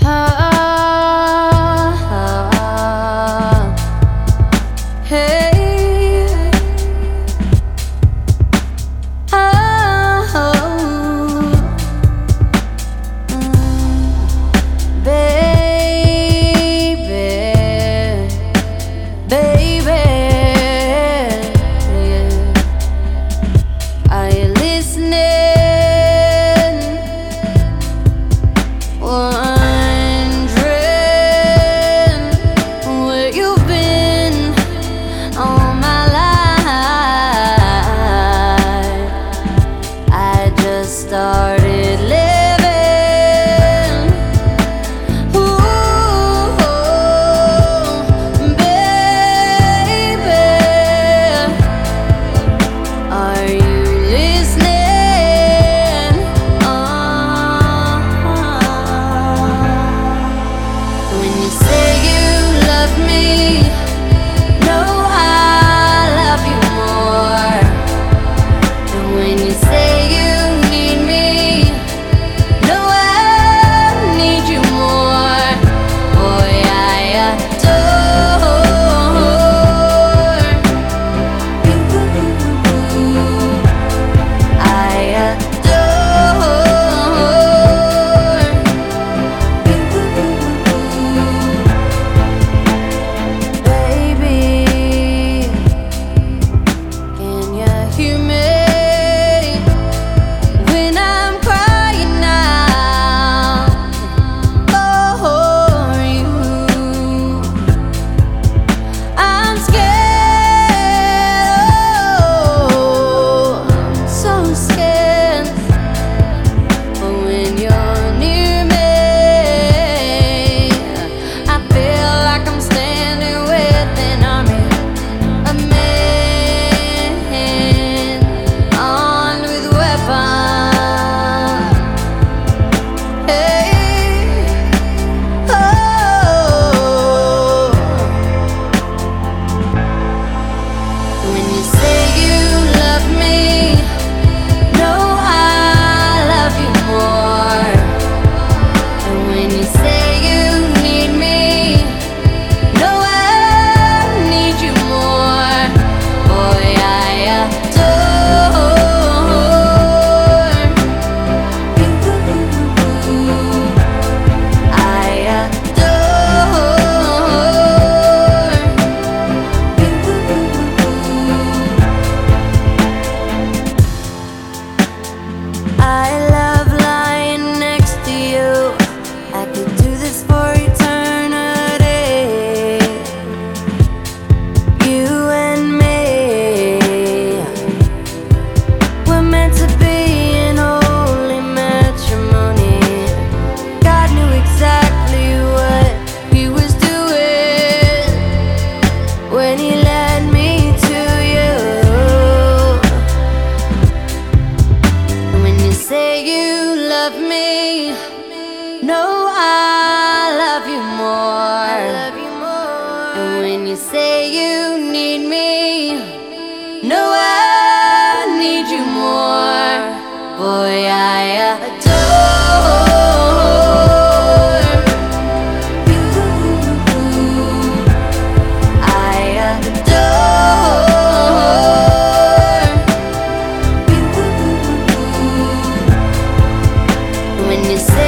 Started living. Ooh, baby, are you listening? When you say you love me, no, I love you more. And when you say you need me, no, I need you more. Boy, I adore you. I adore you. Baby, can you hear me? No, I love you more. And when you say you need me, no, I need you more. Boy, I adore you. I adore you. When you say